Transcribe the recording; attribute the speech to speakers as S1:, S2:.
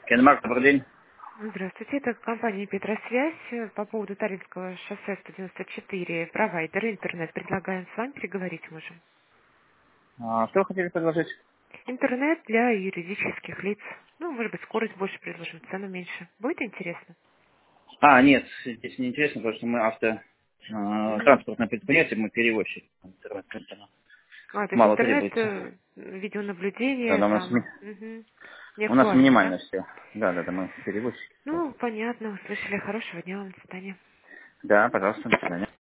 S1: Кенмарк, добрый день.
S2: Здравствуйте, это компания «Петросвязь». По поводу Таринского шоссе 194, провайдер интернет. Предлагаем с вами переговорить можем.
S1: Что вы хотели предложить?
S2: Интернет для юридических лиц. Ну, может быть, скорость больше предложим, цену меньше. Будет интересно?
S1: Нет, здесь не интересно, потому что мы
S2: Мгм.
S1: транспортное предприятие, мы перевозчик. Интернет-контент
S2: То есть
S1: мало
S2: интернет,
S1: требуется. Да,
S2: видеонаблюдение,
S1: да,
S2: там, не
S1: у нас
S2: актуально, да?
S1: минимально все. Да, мы перевозчики.
S2: Ну, понятно, услышали. Хорошего дня вам, до свидания.
S1: Да, пожалуйста, до свидания.